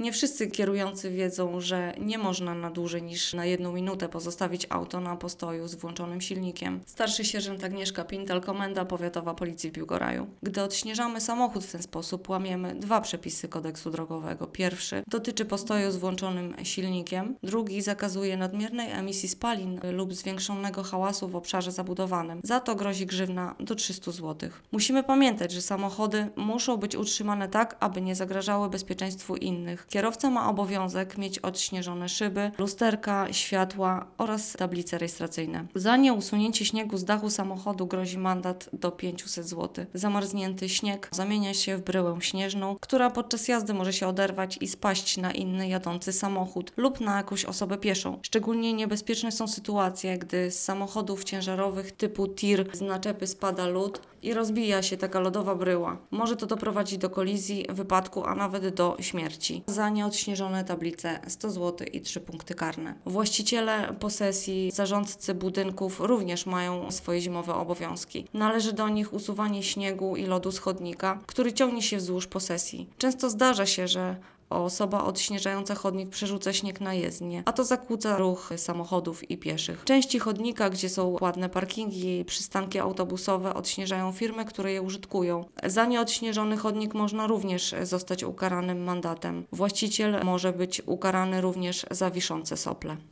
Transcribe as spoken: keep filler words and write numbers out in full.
Nie wszyscy kierujący wiedzą, że nie można na dłużej niż na jedną minutę pozostawić auto na postoju z włączonym silnikiem. Starszy sierżant Agnieszka Pintel, Komenda Powiatowa Policji w Biłgoraju. Gdy odśnieżamy samochód w ten sposób, łamiemy dwa przepisy kodeksu drogowego. Pierwszy dotyczy postoju z włączonym silnikiem, drugi zakazuje nadmiernej emisji spalin lub zwiększonego hałasu w obszarze zabudowanym. Za to grozi grzywna do trzysta złotych. Musimy pamiętać, że samochody muszą być utrzymane tak, aby nie zagrażały bezpieczeństwu innych. Kierowca ma obowiązek mieć odśnieżone szyby, lusterka, światła oraz tablice rejestracyjne. Za nieusunięcie śniegu z dachu samochodu grozi mandat do pięćset złotych. Zamarznięty śnieg zamienia się w bryłę śnieżną, która podczas jazdy może się oderwać i spaść na inny jadący samochód lub na jakąś osobę pieszą. Szczególnie niebezpieczne są sytuacje, gdy z samochodów ciężarowych typu tir z naczepy spada lód i rozbija się taka lodowa bryła. Może to doprowadzić do kolizji, wypadku, a nawet do śmierci. Za nieodśnieżone tablice sto złotych i trzy punkty karne. Właściciele posesji, zarządcy budynków również mają swoje zimowe obowiązki. Należy do nich usuwanie śniegu i lodu z chodnika, który ciągnie się wzdłuż posesji. Często zdarza się, że osoba odśnieżająca chodnik przerzuca śnieg na jezdnię, a to zakłóca ruch samochodów i pieszych. Części chodnika, gdzie są ładne parkingi, przystanki autobusowe, odśnieżają firmy, które je użytkują. Za nieodśnieżony chodnik można również zostać ukaranym mandatem. Właściciel może być ukarany również za wiszące sople.